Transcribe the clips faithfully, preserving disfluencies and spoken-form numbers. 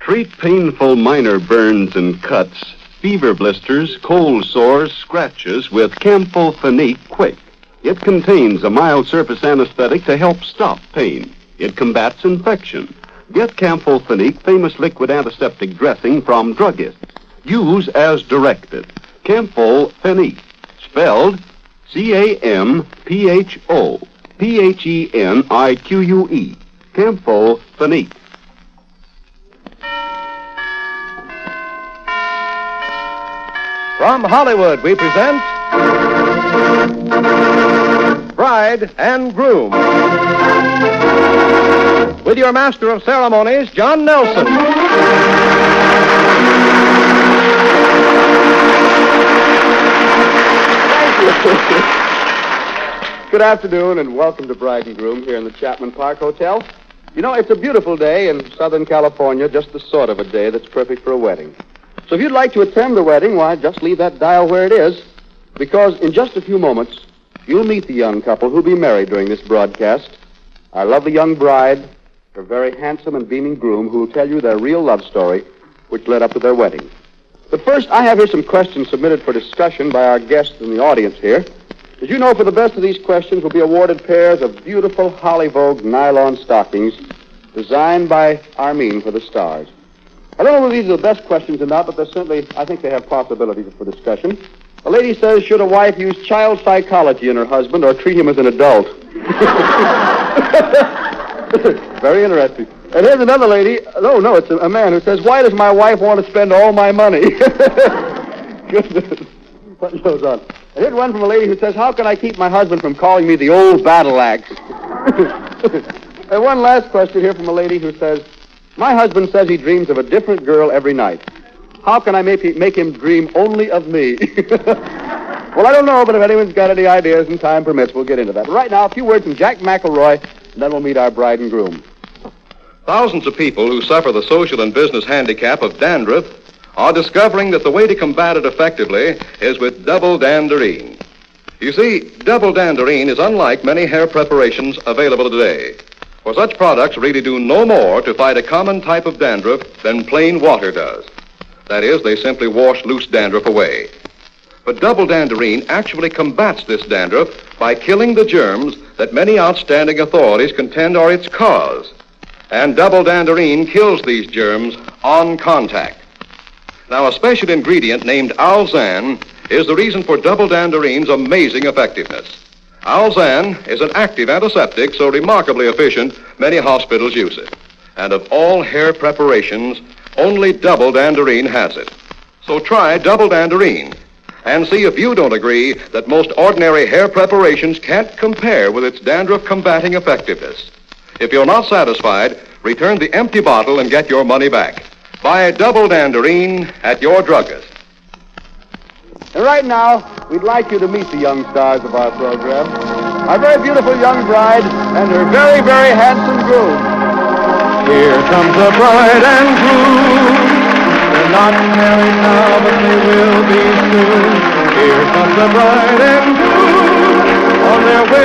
Treat painful minor burns and cuts, fever blisters, cold sores, scratches with Campho-Phenique Quick. It contains a mild surface anesthetic to help stop pain. It combats infection. Get Campho-Phenique famous liquid antiseptic dressing from druggists. Use as directed. Campho-Phenique, spelled C A M P H O P H E N I Q U E. Campho-Phenique. From Hollywood, we present Bride and Groom. With your master of ceremonies, John Nelson. Thank you. Good afternoon and welcome to Bride and Groom here in the Chapman Park Hotel. You know, it's a beautiful day in Southern California, just the sort of a day that's perfect for a wedding. So if you'd like to attend the wedding, why, just leave that dial where it is, because in just a few moments, you'll meet the young couple who'll be married during this broadcast. Our lovely young bride, her very handsome and beaming groom, who will tell you their real love story, which led up to their wedding. But first, I have here some questions submitted for discussion by our guests in the audience here. As you know, for the best of these questions, will be awarded pairs of beautiful Holly Vogue nylon stockings designed by Armin for the stars. I don't know whether these are the best questions or not, but they're certainly, I think they have possibilities for discussion. A lady says, should a wife use child psychology in her husband or treat him as an adult? Very interesting. And here's another lady, no, no, it's a, a man who says, why does my wife want to spend all my money? Goodness. What goes on? And here's one from a lady who says, how can I keep my husband from calling me the old battle axe? And one last question here from a lady who says, my husband says he dreams of a different girl every night. How can I make, make him dream only of me? Well, I don't know, but if anyone's got any ideas and time permits, we'll get into that. But right now, a few words from Jack McElroy, and then we'll meet our bride and groom. Thousands of people who suffer the social and business handicap of dandruff are discovering that the way to combat it effectively is with double danderine. You see, double danderine is unlike many hair preparations available today. For such products really do no more to fight a common type of dandruff than plain water does. That is, they simply wash loose dandruff away. But double danderine actually combats this dandruff by killing the germs that many outstanding authorities contend are its cause. And double danderine kills these germs on contact. Now, a special ingredient named Alzan is the reason for double danderine's amazing effectiveness. Alzan is an active antiseptic so remarkably efficient, many hospitals use it. And of all hair preparations, only double danderine has it. So try double danderine and see if you don't agree that most ordinary hair preparations can't compare with its dandruff-combating effectiveness. If you're not satisfied, return the empty bottle and get your money back. Buy double danderine at your druggist. And right now, we'd like you to meet the young stars of our program. Our very beautiful young bride and her very, very handsome groom. Here comes the bride and groom. They're not married now, but they will be soon. Here comes the bride and groom on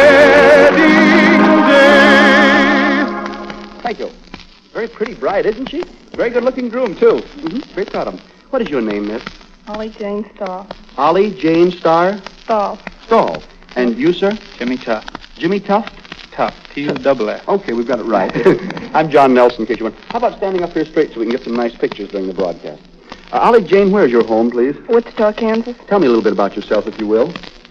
their wedding day. Thank you. Very pretty bride, isn't she? Very good-looking groom, too. Mm-hmm. Very proud of him. What is your name, miss? Ollie Jane Stahl. Ollie Jane Starr? Stahl. Stahl. And you, sir? Jimmy Tuft. Jimmy Tuft? Tuft. T U double F. Okay, we've got it right. I'm John Nelson, in case you want. How about standing up here straight so we can get some nice pictures during the broadcast? Uh, Ollie Jane, where's your home, please? Wichita, Kansas. Tell me a little bit about yourself, if you will.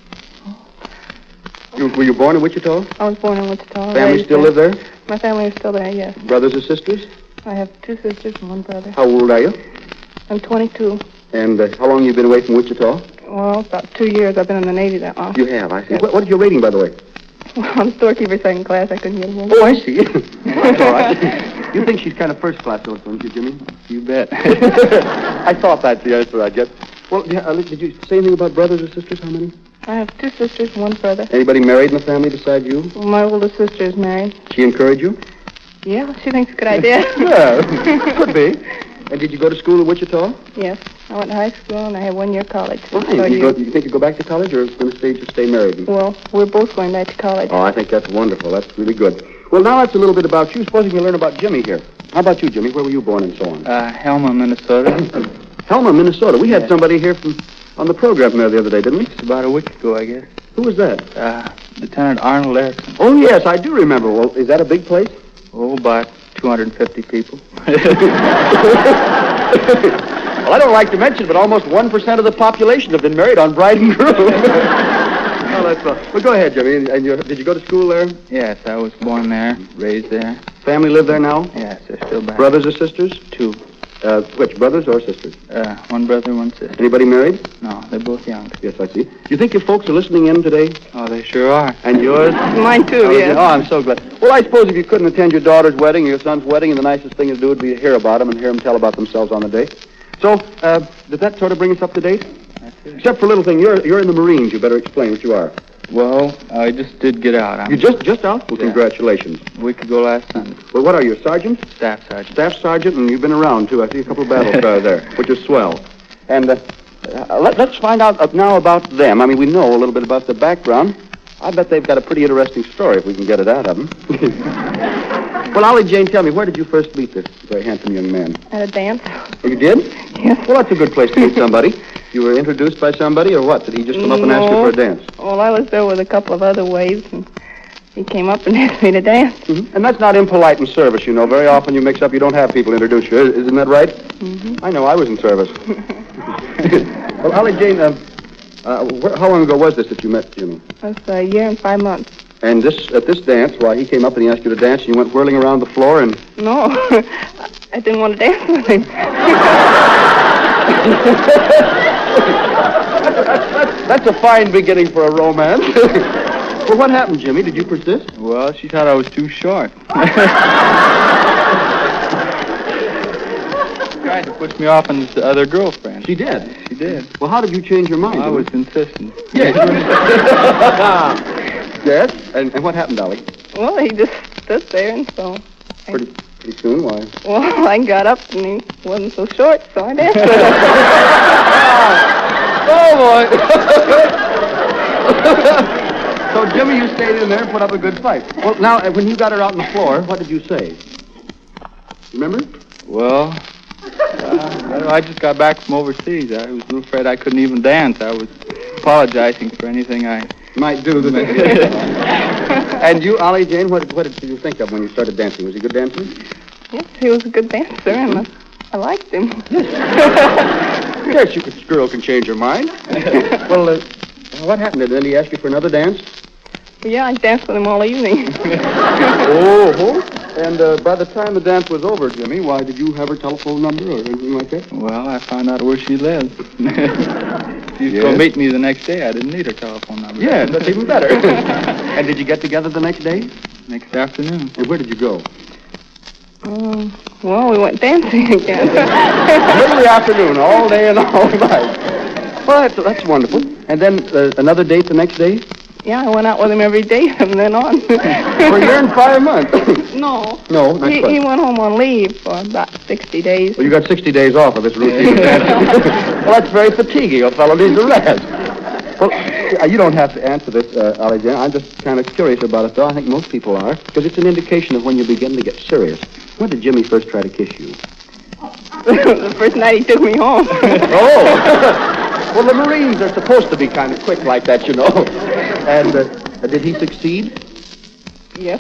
You, were you born in Wichita? I was born in Wichita. Family still live there? My family is still there, yes. Brothers or sisters? I have two sisters and one brother. How old are you? I'm twenty-two. And uh, how long have you been away from Wichita? Well, about two years. I've been in the Navy that long. You have, I see. Yes. What, what is your rating, by the way? Well, I'm storekeeper second class. I couldn't get a hold. Oh, I see. That's all right. You think she's kind of first class, don't you, Jimmy? You bet. I thought that's the answer I'd get. Well, yeah, uh, did you say anything about brothers or sisters? How many? I have two sisters and one brother. Anybody married in the family besides you? Well, my oldest sister is married. She encourage you? Yeah, she thinks it's a good idea. Yeah, could be. And did you go to school in Wichita? Yes. I went to high school and I had one year college. Well, So you, you, go, you think you go back to college or going to stay, just stay married? well, we're both going back to college. Oh, I think that's wonderful. That's really good. Well, now that's a little bit about you. Supposing you learn about Jimmy here. How about you, Jimmy? Where were you born and so on? Uh, Helma, Minnesota. Helma, Minnesota. We had somebody here from on the program there the other day, didn't we? It's about a week ago, I guess. Who was that? Uh, Lieutenant Arnold Erickson. Oh, yes, I do remember. Well, is that a big place? Oh, about two hundred fifty people. Well, I don't like to mention, but almost one percent of the population have been married on bride and groom. Oh, that's well. Well, go ahead, Jimmy. And you, did you go to school there? Yes, I was born there, raised there. Family live there now? Yes, they're still back. Brothers or sisters? Two. Uh, which, brothers or sisters? Uh, one brother, one sister. Anybody married? No, they're both young. Yes, I see. Do you think your folks are listening in today? Oh, they sure are. And yours? Mine too, Oh, yes. Oh, I'm so glad. Well, I suppose if you couldn't attend your daughter's wedding or your son's wedding, the nicest thing to do would be to hear about them and hear them tell about themselves on the day. So, uh, does that sort of bring us up to date? That's it. Except for a little thing, you're you're in the Marines. You better explain what you are. Well, I just did get out. I'm You just just out? Well, Yeah. congratulations. a week ago last Sunday. Well, what are you, a sergeant? Staff sergeant. Staff sergeant, and you've been around too. I see a couple of battle scars there, which is swell. And uh, uh, let, let's find out uh, now about them. I mean, we know a little bit about their background. I bet they've got a pretty interesting story if we can get it out of them. Well, Ollie Jane, tell me, where did you first meet this very handsome young man? At a dance. Oh, you did? Yes. Well, that's a good place to meet somebody. You were introduced by somebody, or what? Did he just come up and ask you No. for a dance? Well, I was there with a couple of other waves, and he came up and asked me to dance. Mm-hmm. And that's not impolite in service, you know. Very often you mix up, you don't have people introduce you. Isn't that right? Mm-hmm. I know, I was in service. Well, Ollie Jane, uh, uh, wh- how long ago was this that you met Jimmy? That's a year and five months. And this at this dance, why, he came up and he asked you to dance, and you went whirling around the floor, and... No, I didn't want to dance with him. That's a fine beginning for a romance. Well, what happened, Jimmy? Did you persist? Well, she thought I was too short. Tried to push me off on the other girlfriend. She did. She did. Well, how did you change your mind? I Jimmy? was insistent. Yes. Yes? And, and what happened, Dolly? Well, he just stood there, and so... I, Pretty pretty soon, why? well, I got up, and he wasn't so short, so I danced with him. Oh, boy. So, Jimmy, you stayed in there and put up a good fight. Well, now, uh, when you got her out on the floor, what did you say? Remember? Well, uh, I just got back from overseas. I was a little afraid I couldn't even dance. I was apologizing for anything I... Might do. The And you, Ollie Jane, what, what did you think of when you started dancing? Was he good dancing? Yes, he was a good dancer, and I, I liked him. Yes, you could, girl can change her mind. Well, uh, what happened? Did he ask you for another dance? Yeah, I danced with him all evening. Oh, and uh, by the time the dance was over, Jimmy, why, did you have her telephone number or anything like that? Well, I found out where she lives. She was Yes. going to meet me the next day. I didn't need her telephone number. Yeah, that's even better. And did you get together the next day? Next afternoon. And where did you go? Um, well, we went dancing again. Middle of the afternoon, all day and all night. Well, that's, that's wonderful. And then uh, another date the next day? Yeah, I went out with him every day from then on. For a year and five months. No. No, not He, quite. he went home on leave for about sixty days. Well, you got sixty days off of this routine of dancing. Well, that's very fatiguing. A fellow needs a rest. Well, uh, you don't have to answer this, uh, Ollie Jane. I'm just kind of curious about it, though. I think most people are, because it's an indication of when you begin to get serious. When did Jimmy first try to kiss you? The first night he took me home. Oh! Well, the Marines are supposed to be kind of quick like that, you know. And uh, did he succeed? Yes.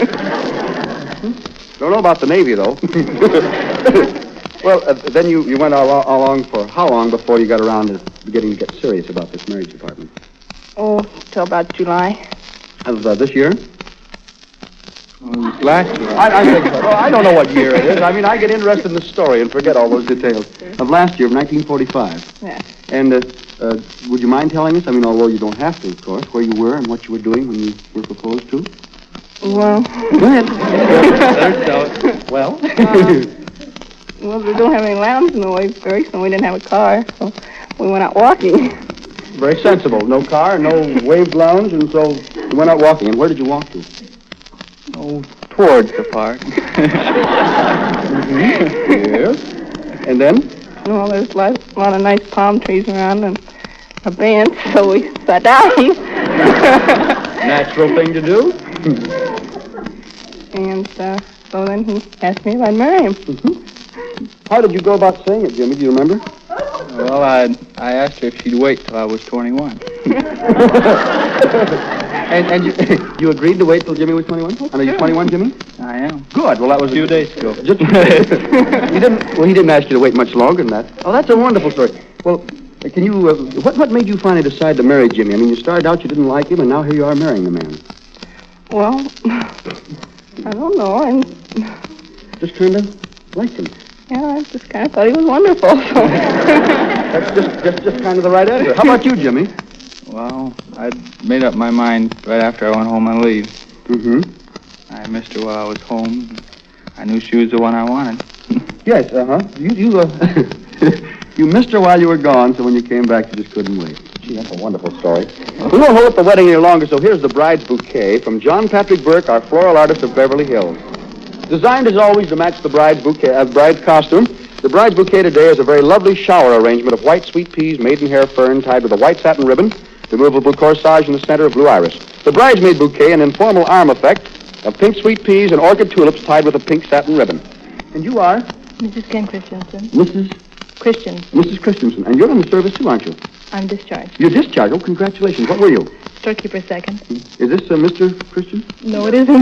Don't know about the Navy, though. Well, uh, then you, you went al- along for how long before you got around to beginning to get serious about this marriage department? Oh, till about July. Of uh, this year? Well, it was last year. I, I, think, well, I don't know what year it is. I mean, I get interested in the story and forget all those details. Of last year, of nineteen forty-five. Yeah. And uh, uh, would you mind telling us, I mean, although you don't have to, of course, where you were and what you were doing when you were proposed to? Well, Go ahead. There's tell it. Well? well, we don't have any lounge in the way very soon. We didn't have a car, so we went out walking. Very sensible. No car, no wave lounge, and so you went out walking. And where did you walk to? Oh, towards the park. Yes. And then? Well, there's a lot, a lot of nice palm trees around and a bench, so we sat down. Natural thing to do. And uh, So then he asked me if I'd marry him. Mm-hmm. How did you go about saying it, Jimmy? Do you remember? Well, I I asked her if she'd wait till I was twenty-one. and and you, you agreed to wait till Jimmy was twenty-one? Are you twenty-one, Jimmy? I am. Good. Well, that was a few days ago. Just, he didn't. Well, he didn't ask you to wait much longer than that. Oh, that's a wonderful story. Well, can you? Uh, what what made you finally decide to marry Jimmy? I mean, you started out you didn't like him, and now here you are marrying the man. Well, I don't know. I just kind of liked him. Yeah, I just kind of thought he was wonderful. So. That's just, just just kind of the right answer. How about you, Jimmy? Well, I made up my mind right after I went home on leave. Mm-hmm. I missed her while I was home. I knew she was the one I wanted. Yes, uh-huh. You you uh, you missed her while you were gone, so when you came back, you just couldn't wait. Gee, that's a wonderful story. We won't hold up the wedding any longer, so here's the bride's bouquet from John Patrick Burke, our floral artist of Beverly Hills. Designed as always to match the bride's bouquet, uh, bride's costume, the bride's bouquet today is a very lovely shower arrangement of white sweet peas, maidenhair fern tied with a white satin ribbon, removable corsage in the center of blue iris. The bridesmaid bouquet, an informal arm effect of pink sweet peas and orchid tulips tied with a pink satin ribbon. And you are? Missus Ken Christensen. Missus Christensen. Missus Christensen. And you're in the service too, aren't you? I'm discharged. You're discharged? Oh, congratulations. What were you? Storekeeper second. Is this uh, Mister Christian? No, it isn't.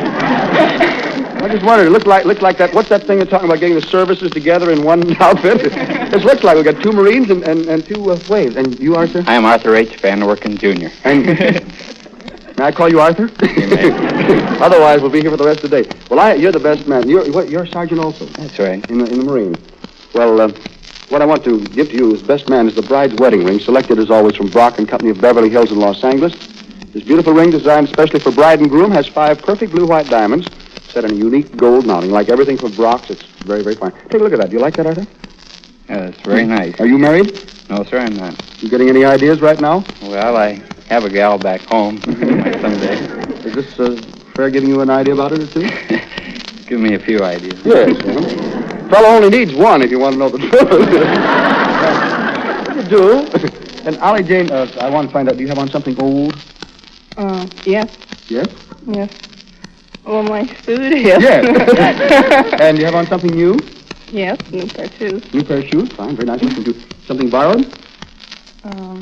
I just wondered. It looked like, looked like that. What's that thing you're talking about, getting the services together in one outfit? This looks like we got two Marines and, and, and two uh, waves. And you, Arthur? I am Arthur H. Van Worken, Junior And may I call you Arthur? You may. Otherwise, we'll be here for the rest of the day. Well, I, you're the best man. You're, what, you're a sergeant also? That's right. In the, in the Marines. Well, uh, what I want to give to you as best man is the bride's wedding ring, selected as always from Brock and Company of Beverly Hills in Los Angeles. This beautiful ring, designed especially for bride and groom, has five perfect blue-white diamonds set in a unique gold mounting. Like everything from Brock's, it's very, very fine. Take a look at that. Do you like that, Arthur? Yeah, it's very nice. Are you married? No, sir, I'm not. You getting any ideas right now? Well, I have a gal back home someday. Is this uh, fair giving you an idea about it or two? Give me a few ideas. Yes. Uh-huh. Fellow only needs one if you want to know the truth. You do. And Ollie Jane, uh, I want to find out, do you have on something old? Uh, yes. Yes? Yes. Well, my suit is. Yes. And you have on something new? Yes, new pair of shoes. New pair of shoes? Fine, very nice looking shoes. Something borrowed? Um,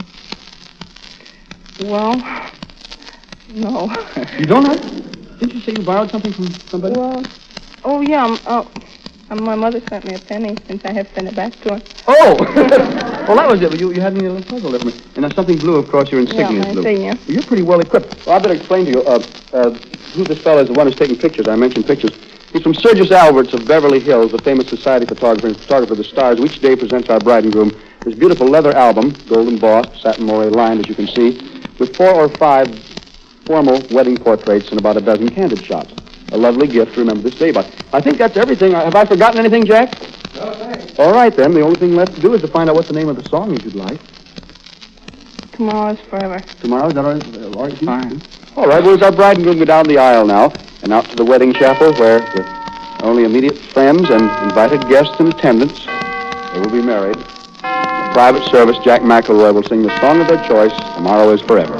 well, no. You don't have? Didn't you say you borrowed something from somebody? Well, oh, yeah, um, oh, um, my mother sent me a penny since I have sent it back to her. Oh! Well, that was it. You, you had me a little puzzle there for me. And there's something blue, of course, your insignia Yeah, is my blue. insignia. You're pretty well equipped. Well, I better explain to you uh, uh, who this fellow is, the one who's taking pictures. I mentioned pictures. He's from Sergius Alberts of Beverly Hills, the famous society photographer and photographer of the stars, who each day presents our bride and groom this beautiful leather album, gold embossed, satin moire lined, as you can see, with four or five formal wedding portraits and about a dozen candid shots. A lovely gift to remember this day by. I think that's everything. Have I forgotten anything, Jack? No, thanks. All right, then. The only thing left to do is to find out what the name of the song is you'd like. Tomorrow is forever. Tomorrow, is that all right? Uh, all right, Hugh? Fine. All right, well, as our bride and groom go down the aisle now and out to the wedding chapel where, with only immediate friends and invited guests in attendance, they will be married. In private service, Jack McElroy will sing the song of their choice, Tomorrow is Forever.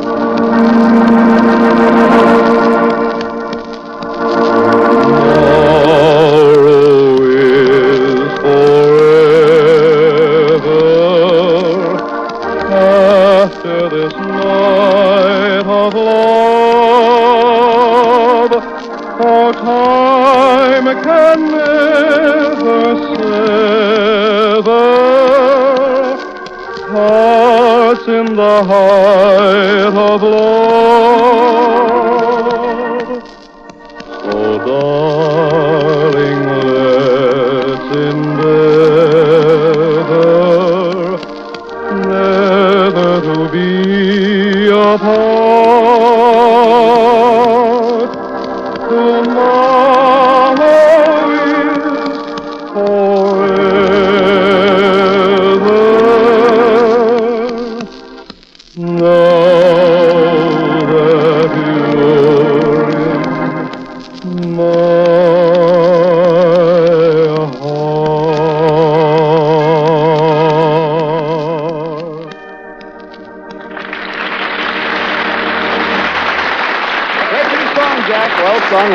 In the height of love, so darling, let's endeavor never to be apart. Tomorrow is forever. Now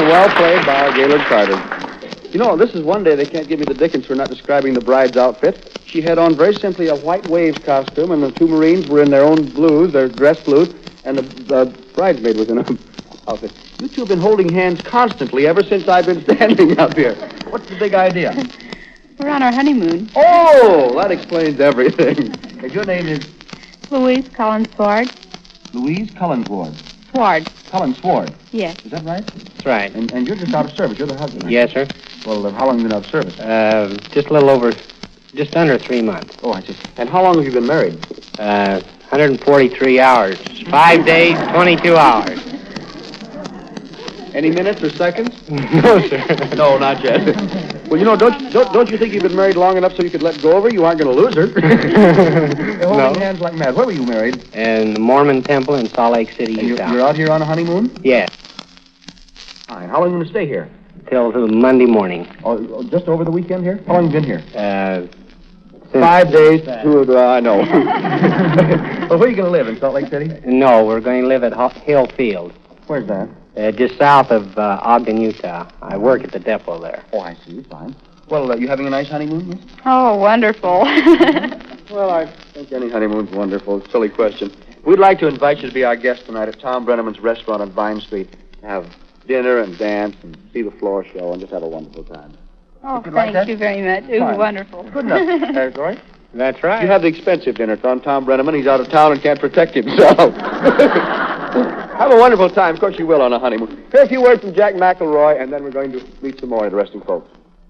well played by Gaylord Carter. You know, this is one day they can't give me the dickens for not describing the bride's outfit. She had on very simply a white waves costume, and the two Marines were in their own blues, their dress blues, and the, the bridesmaid was in a outfit. You two have been holding hands constantly ever since I've been standing up here. What's the big idea? We're on our honeymoon. Oh, that explains everything. And your name is? Louise Collins Sward. Louise Cullinsward. Sward. Cullinsward. Yes. Is that right? That's right. And, and you're just out of service. You're the husband, right? Yes, sir. Well, uh, how long have you been out of service? Uh, just a little over, just under three months. Oh, I see. And how long have you been married? Uh, one hundred forty-three hours. Five days, twenty-two hours. Any minutes or seconds? No, sir. No, not yet. Well, you know, don't, don't don't you think you've been married long enough so you could let go of her? You aren't going to lose her. You're holding No. hands like mad. Where were you married? In the Mormon Temple in Salt Lake City, And you're, Utah. you're out here on a honeymoon? Yes, Fine. How long are you going to stay here? till till Monday morning. Oh, oh, just over the weekend here? How long have you been here? Uh, Five days. Two, uh, I know. Well, where are you going to live, in Salt Lake City? No, we're going to live at Ho- Hill Field, Where's that? uh, just south of uh, Ogden, Utah. I work at the depot there. Oh, I see. Fine. Well, uh, you having a nice honeymoon, miss? Oh, wonderful. Well, I think any honeymoon's wonderful. Silly question. We'd like to invite you to be our guest tonight at Tom Brenneman's restaurant on Vine Street. Have dinner and dance and see the floor show and just have a wonderful time. Oh, you like thank that? you very much. It was Fine. wonderful. Good enough. That's all right. That's right. You have the expensive dinner. It's on Tom Brenneman. He's out of town and can't protect himself. Have a wonderful time. Of course you will on a honeymoon. Here's a few words from Jack McElroy, and then we're going to meet some more interesting folks.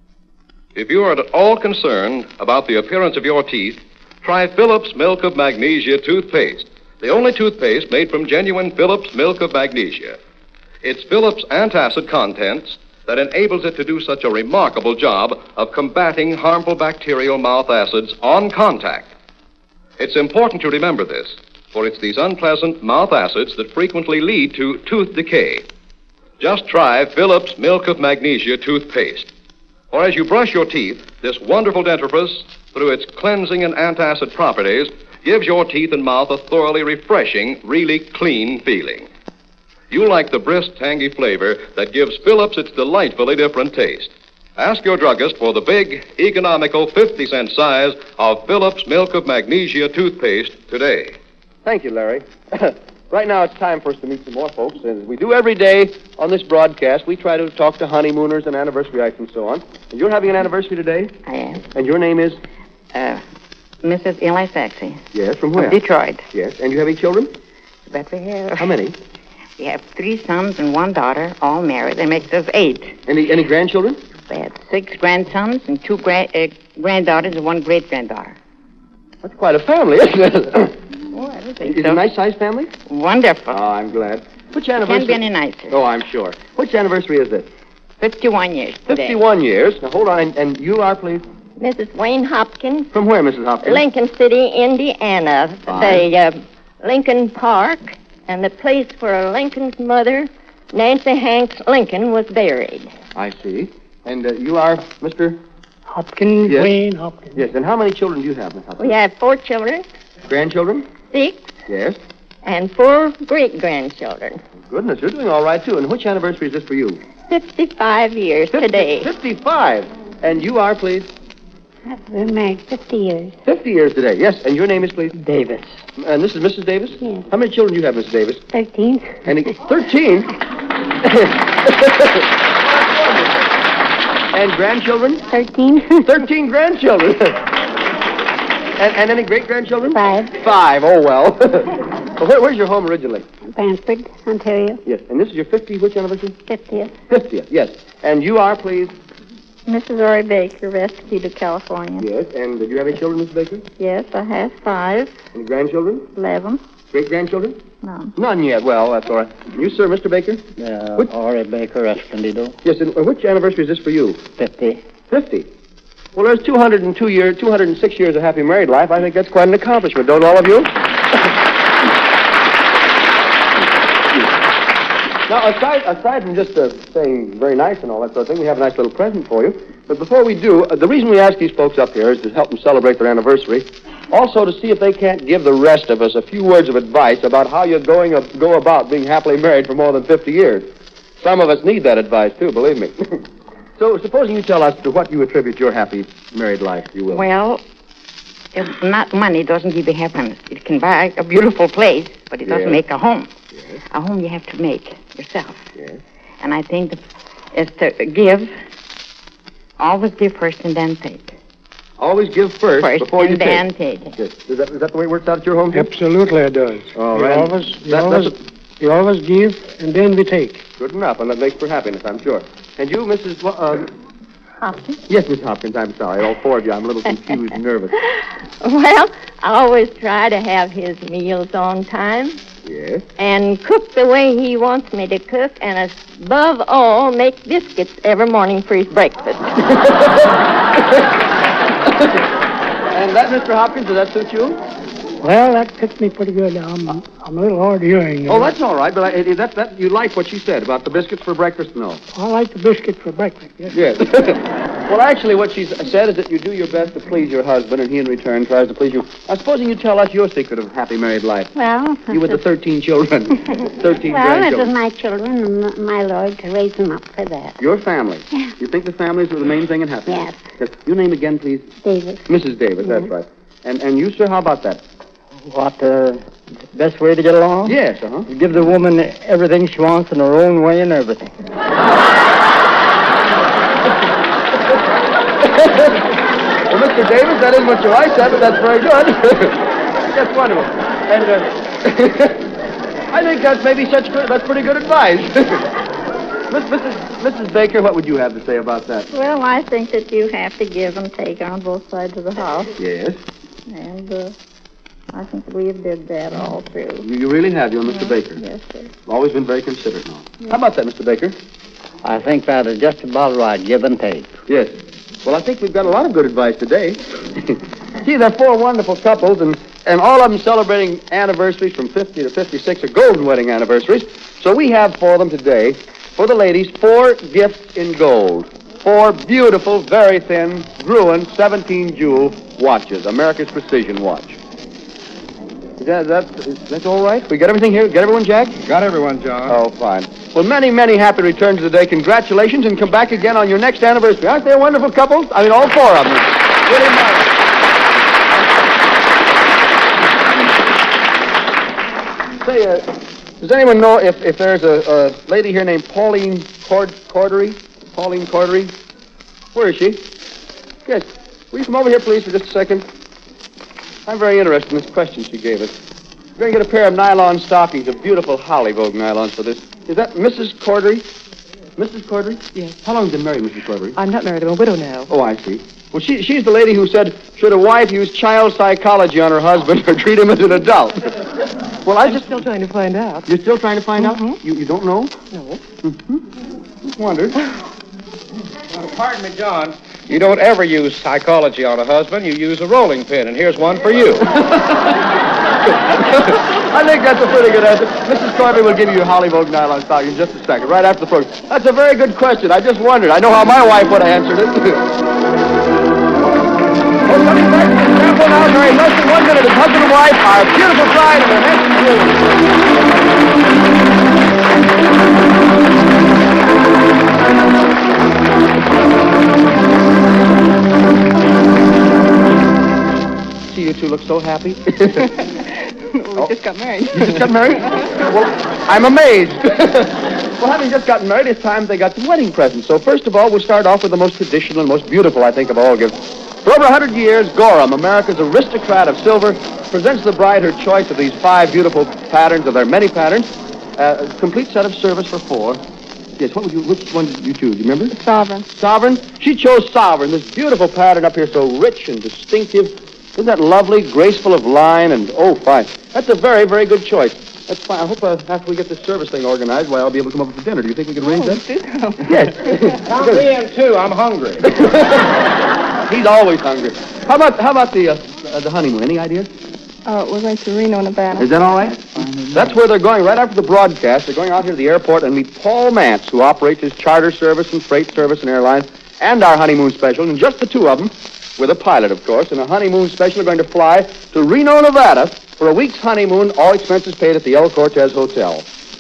If you are at all concerned about the appearance of your teeth, try Phillips Milk of Magnesia toothpaste, the only toothpaste made from genuine Phillips Milk of Magnesia. It's Phillips' antacid contents that enables it to do such a remarkable job of combating harmful bacterial mouth acids on contact. It's important to remember this, for it's these unpleasant mouth acids that frequently lead to tooth decay. Just try Phillips Milk of Magnesia toothpaste. Or as you brush your teeth, this wonderful dentifrice, through its cleansing and antacid properties, gives your teeth and mouth a thoroughly refreshing, really clean feeling. You'll like the brisk, tangy flavor that gives Phillips its delightfully different taste. Ask your druggist for the big, economical fifty cent size of Phillips Milk of Magnesia toothpaste today. Thank you, Larry. Right now it's time for us to meet some more folks. As we do every day on this broadcast, we try to talk to honeymooners and anniversaryites and so on. And you're having an anniversary today? I am. And your name is? Uh, Missus Eli Saxey. Yes, from where? From Detroit. Yes. And you have any children? But we have... How many? We have three sons and one daughter, all married. That makes us eight. Any any grandchildren? We have six grandsons and two gra- uh, granddaughters and one great-granddaughter. That's quite a family, isn't it? Oh, I don't Is think it so. a nice-sized family? Wonderful. Oh, I'm glad. Which anniversary? Can't be any nicer. Oh, I'm sure. Which anniversary is this? fifty-one years today. fifty-one years. Now, hold on. And, and you are, please? Missus Wayne Hopkins, From where, Missus Hopkins? Lincoln City, Indiana. Fine. The uh, Lincoln Park and the place where Lincoln's mother, Nancy Hanks Lincoln, was buried. I see. And uh, you are Mister Hopkins, Yes. Wayne Hopkins. Yes. And how many children do you have, Miss Hopkins? We have four children, Grandchildren? six, Yes. and four great-grandchildren. Goodness, you're doing all right, too. And which anniversary is this for you? fifty-five years today. fifty-five. And you are, please? I've been married fifty years. fifty years today. Yes. And your name is, please? Davis. And this is Missus Davis? Yes. How many children do you have, Missus Davis? Thirteen. And thirteen? And grandchildren? Thirteen. Thirteen grandchildren. and, and any great-grandchildren? Five. Five. Oh, well. Well, where, where's your home originally? Brantford, Ontario. Yes. And this is your fifty, which anniversary? Fiftieth. fiftieth, yes. And you are, please? Missus Ori Baker, Rescue, California. Yes. And do you have any children, Missus Baker? Yes, I have five, Any grandchildren? eleven. Great-grandchildren? No. None yet. Well, that's all right. And you, sir, Mister Baker? Uh, Which- Ori Baker, Esplandido. Yes. And uh, which anniversary is this for you? fifty. Fifty. Well, there's two hundred two years, two hundred six years of happy married life. I think that's quite an accomplishment, don't all of you? Now, aside, aside from just uh, saying very nice and all that sort of thing, we have a nice little present for you. But before we do, uh, the reason we ask these folks up here is to help them celebrate their anniversary. Also to see if they can't give the rest of us a few words of advice about how you're going uh, go about being happily married for more than fifty years. Some of us need that advice, too, believe me. So, supposing you tell us to what you attribute your happy married life, you will. Well, if not money doesn't give you happiness. It can buy a beautiful place, but it doesn't Yes. make a home. Yes. A home you have to make yourself. Yes. And I think that is to give, always give first and then take. Always give first, First before you and then take. take. Yes. Is that, is that the way it works out at your home? too? Absolutely it does. All you right. always, you, That- always, that's you always give, and then we take. Good enough, and that makes for happiness, I'm sure. And you, Missus Wa- Uh, Hopkins? yes, Miss Hopkins, I'm sorry. All four of you. I'm a little confused and nervous. Well, I always try to have his meals on time Yes. and cook the way he wants me to cook, and above all, make biscuits every morning for his breakfast. And that, Mister Hopkins, does that suit you? Well, that fits me pretty good. I'm, I'm a little hard of hearing. you Oh, know. that's all right, but I, it, that, that, you like what she said about the biscuits for breakfast? No. I like the biscuit for breakfast, yes. Yes. Well, actually, what she said is that you do your best to please your husband, and he in return tries to please you. Now, supposing you tell us your secret of happy married life. Well, You with the thirteen children. thirteen well, it was grandchildren. my children and m- my Lord to raise them up for that. Your family. You think the families are the main thing in happiness? Yes. Yes. Your name again, please? Davis. Missus Davis, that's right. And and you, sir, how about that? What, uh, best way to get along? Yes, uh-huh. Give the woman everything she wants in her own way and everything. Well, Mister Davis, that isn't what your wife said, but that's very good. That's wonderful. And uh, I think that's maybe such good, that's pretty good advice. Miss, Missus Missus Baker, what would you have to say about that? Well, I think that you have to give and take on both sides of the house. Yes. And uh, I think we have did that all through. You, you really have, you and Mister Baker. Yes, sir. Always been very considerate now. How about that, Mister Baker? I think that is just about right, give and take. Yes. Well, I think we've got a lot of good advice today. See, they're four wonderful couples, and, and all of them celebrating anniversaries from fifty to fifty-six, or golden wedding anniversaries. So we have for them today, for the ladies, four gifts in gold. Four beautiful, very thin, Gruen seventeen-jewel watches, America's precision watch. Is that, that, is that all right? We got everything here? Get everyone, Jack? Got everyone, John. Oh, fine. Well, many, many happy returns of the day. Congratulations, and come back again on your next anniversary. Aren't they a wonderful couple? I mean, all four of them. Really nice. Say, uh, does anyone know if, if there's a, a lady here named Pauline Cord- Cordery? Pauline Cordery? Where is she? Yes. Will you come over here, please, for just a second? I'm very interested in this question she gave us. We're going to get a pair of nylon stockings, of beautiful Hollywood nylons for this. Is that Missus Cordery? Missus Cordery? Yes. How long have you been married, Missus Cordery? I'm not married. I'm a widow now. Oh, I see. Well, she, she's the lady who said, should a wife use child psychology on her husband or treat him as an adult? Well, I I'm just... still trying to find out. You're still trying to find Mhm. out? You, you don't know? No. Mm-hmm. Wondered. Uh, pardon me, John. You don't ever use psychology on a husband. You use a rolling pin, and here's one for you. I think that's a pretty good answer. Missus Cordery will give you your Hollywood nylon stocking in just a second, right after the program. That's a very good question. I just wondered. I know how my wife would have answered it. Well, coming back to the example now, very less than one minute, as husband and wife, our beautiful bride and her handsome groom. See, you two look so happy. We just got married. You just got married? Well, I'm amazed. Well, having just gotten married, it's time they got some wedding presents. So first of all, we'll start off with the most traditional and most beautiful, I think, of all gifts. For over one hundred years, Gorham, America's aristocrat of silver, presents the bride her choice of these five beautiful patterns, of their many patterns, uh, a complete set of service for four. Yes, what would you, which one did you choose? You remember? Sovereign. Sovereign? She chose Sovereign, this beautiful pattern up here, so rich and distinctive. Isn't that lovely, graceful of line, and, oh, fine. That's a very, very good choice. That's fine. I hope uh, after we get this service thing organized, why, I'll be able to come over for dinner. Do you think we can arrange that? Yes. Count me in, too. I'm hungry. He's always hungry. How about how about the uh, uh, the honeymoon? Any ideas? Uh, we're going to Reno, Nevada. Is that all right? That's where they're going right after the broadcast. They're going out here to the airport and meet Paul Mance, who operates his charter service and freight service and airlines, and our honeymoon special, and just the two of them, with a pilot, of course, and a honeymoon special are going to fly to Reno, Nevada for a week's honeymoon, all expenses paid at the El Cortez Hotel.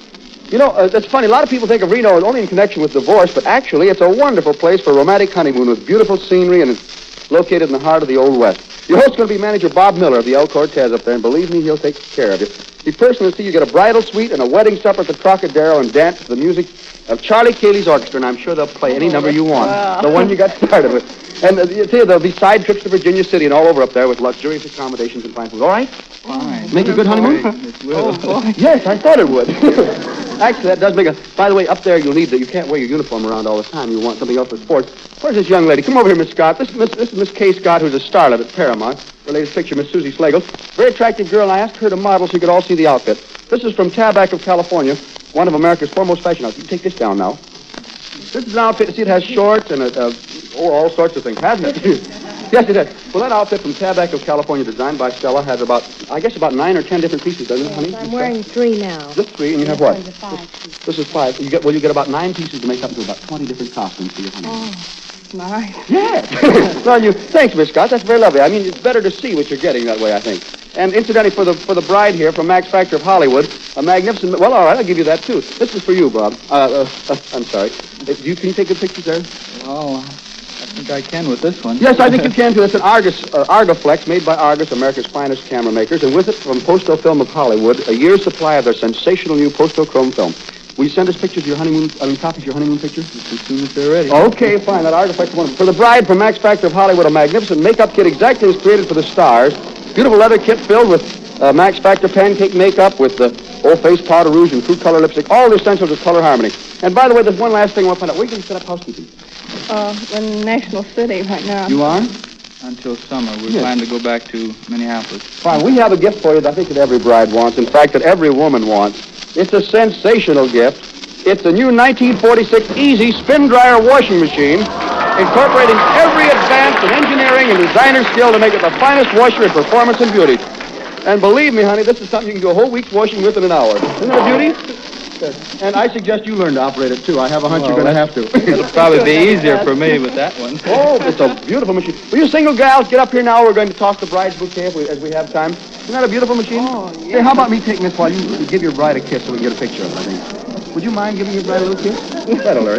You know, uh, that's funny. A lot of people think of Reno only in connection with divorce, but actually it's a wonderful place for a romantic honeymoon with beautiful scenery, and it's located in the heart of the Old West. Your host's going to be manager Bob Miller of the El Cortez up there, and believe me, he'll take care of you. He personally see you get a bridal suite and a wedding supper at the Trocadero and dance to the music of Charlie Cayley's orchestra, and I'm sure they'll play any number you want. Wow. The one you got started with. And uh, you see, there'll be side trips to Virginia City and all over up there with luxurious accommodations and fine food. All right? Fine. Make a good honeymoon? It will. Oh, boy. Yes, I thought it would. Actually, that does make a... By the way, up there you'll need that. You can't wear your uniform around all the time. You want something else for sports. Where's this young lady? Come over here, Miss Scott. This, Miss, this is Miss Kay Scott, who's a starlet at Paramount. Her latest picture, Miss Susie Slagle. Very attractive girl, and I asked her to model so you could all see the outfit. This is from Tabac of California, one of America's foremost fashion houses. You can take this down now. This is an outfit. See, it has shorts and a, a, oh, all sorts of things, hasn't it? Yes, it is. Well, that outfit from Tabac of California, designed by Stella, has about, I guess, about nine or ten different pieces, doesn't it, honey? I'm wearing three now. Just three, and you have what? Five. This is five. You get, well, you get about nine pieces to make up to about twenty different costumes for your honeymoon. Oh, nice. Yeah. Well, you, thanks, Miss Scott. That's very lovely. I mean, it's better to see what you're getting that way, I think. And incidentally, for the for the bride here from Max Factor of Hollywood, a magnificent... Well, all right, I'll give you that, too. This is for you, Bob. Uh, uh, uh I'm sorry. Uh, do you, can you take good pictures there? Oh, I think I can with this one. Yes, I think you can, too. It's an Argus, uh, Argoflex made by Argus, America's finest camera makers, and with it from Posto Film of Hollywood, a year's supply of their sensational new Posto Chrome film. Will you send us pictures of your honeymoon, I mean, copies of your honeymoon pictures? As soon as they're ready. Okay, fine. That Argoflex one. For the bride from Max Factor of Hollywood, a magnificent makeup kit exactly as created for the stars. Beautiful leather kit filled with uh, Max Factor pancake makeup with the old face powder rouge and fruit color lipstick, all the essentials of color harmony. And by the way, there's one last thing I want to find out. Where are you going to set up housekeeping? Uh, in National City right now. You are? Until summer. We Yes. plan to go back to Minneapolis. Fine. We have a gift for you that I think that every bride wants. In fact, that every woman wants. It's a sensational gift. It's a new nineteen forty-six Easy Spin Dryer washing machine, incorporating every advance in engineering and designer skill to make it the finest washer in performance and beauty. And believe me, honey, this is something you can do a whole week's washing with in an hour. Isn't it a beauty? Yes. And I suggest you learn to operate it, too. I have a hunch Well, you're going to have to. It'll probably be easier for me with that one. Oh, it's a beautiful machine. Will you single gals get up here now? We're going to toss the bride's bouquet if we, as we have time. Isn't that a beautiful machine? Oh, yeah. Say, how about me taking this while you give your bride a kiss so we can get a picture of it, I think. Would you mind giving your bride a little kiss? That'll learn.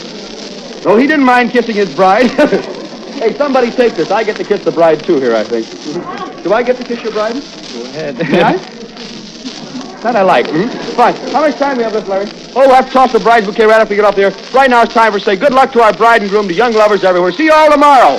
No, he didn't mind kissing his bride. Hey, somebody take this. I get to kiss the bride, too, here, I think. Do I get to kiss your bride? Go ahead. May I? That I like. Hmm? Fine. How much time do we have left, Larry? Oh, we'll have to toss the bride's bouquet right after we get off there. Right now it's time for say good luck to our bride and groom, to young lovers everywhere. See you all tomorrow.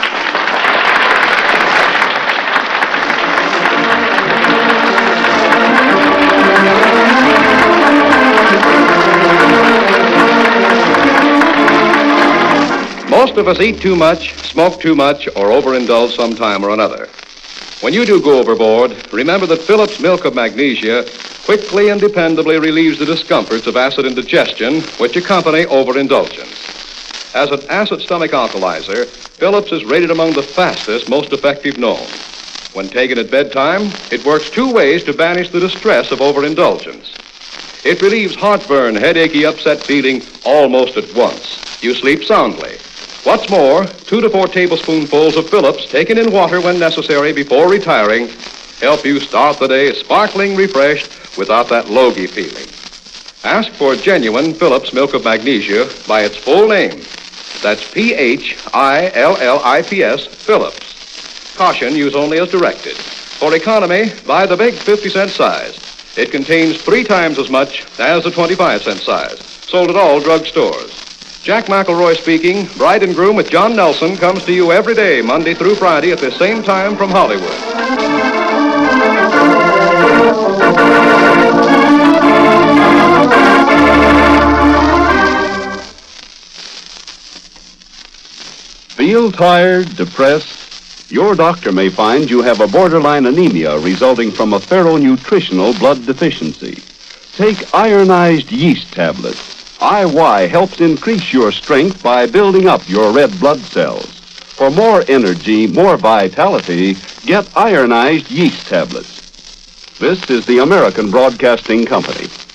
Most of us eat too much, smoke too much, or overindulge some time or another. When you do go overboard, remember that Phillips Milk of Magnesia quickly and dependably relieves the discomforts of acid indigestion which accompany overindulgence. As an acid stomach alkalizer, Phillips is rated among the fastest, most effective known. When taken at bedtime, it works two ways to banish the distress of overindulgence. It relieves heartburn, headachy, upset feeling almost at once. You sleep soundly. What's more, two to four tablespoonfuls of Phillips taken in water when necessary before retiring help you start the day sparkling, refreshed, without that logy feeling. Ask for genuine Phillips Milk of Magnesia by its full name. That's P H I L L I P S, Phillips. Caution, use only as directed. For economy, buy the big fifty cent size. It contains three times as much as the twenty-five cent size. Sold at all drug stores. Jack McElroy speaking. Bride and Groom with John Nelson comes to you every day, Monday through Friday at the same time from Hollywood. Feel tired, depressed? Your doctor may find you have a borderline anemia resulting from a ferronutritional blood deficiency. Take ironized yeast tablets. I Y helps increase your strength by building up your red blood cells. For more energy, more vitality, get ironized yeast tablets. This is the American Broadcasting Company.